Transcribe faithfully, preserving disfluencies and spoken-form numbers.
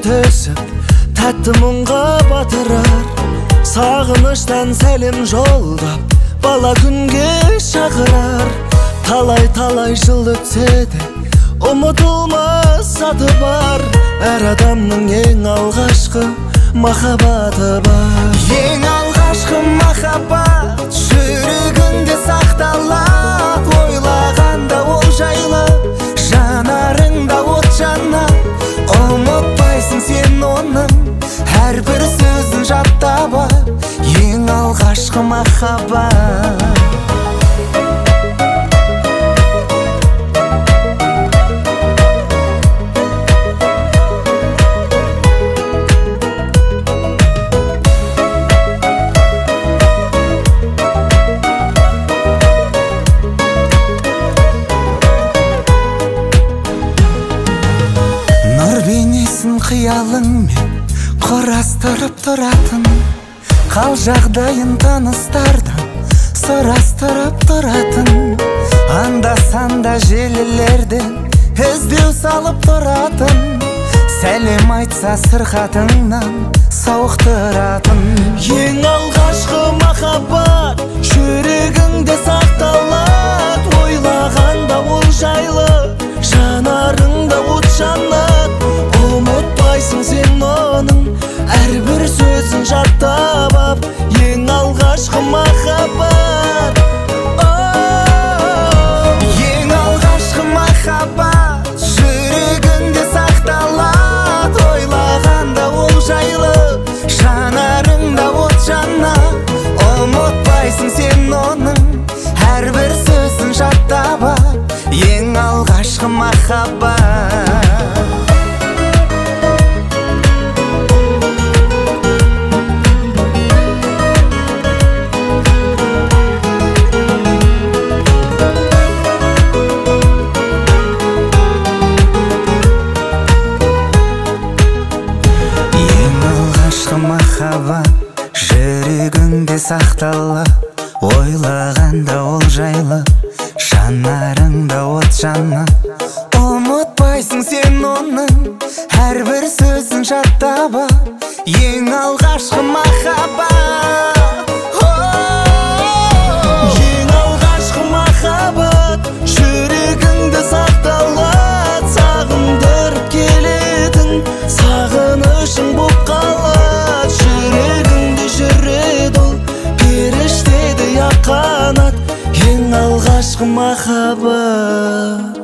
төсіп, тәтті мұңға батырар. Сағыныштан сәлем жолдап, бала күнге шақырар. Талай-талай жыл өтсе де, ұмытылмас саты бар. Әр адамның ең алғашқы махаббаты бар. Ең алғашқы махаббат жүрегіңде сақталады. Ойлағанда ол жайлы жанарыңда от жанады. Ұмытпайсың сен оның әрбір сөзін жаттап ал. Ең алғашқы махаббат. Қиялыңмен құрастырып тұратын, қал жағдайын таныстардан сұрастырып тұратын. Анда-санда желілерден іздеу салып тұратын, сәлем айтса сырқатыңнан сауықтыратын. Ең алғашқы махаббат жүрегіңде сақталады. Ойлағанда ол жайлы жанарыңда от жанады. Ұмытпайсың сен оның әрбір сөзін жаттап ап. Ең алғашқы махаббат. Ең алғашқы махаббат жүрегіңде сақталады. Ойлағанда ол жайлы жанарыңда от жанады. Ұмытпайсың сен оның әрбір сөзін жаттап ап. Ең алғашқы махаббат. Махаббат жүрегіңде сақтала. Ойлағанда ол жайлы жанарыңда от жана. Ұмытпайсың сен оның әрбір сөзін жаттап ал. Ең алғашқы махаббат. Ең алғашқы махаббат жүрегіңде сақталады. Сағындырып келетін сағынышың боп қалады. Жүрегіңде жүреді ол періштедей ақ қанат. Ең алғашқы махаббат.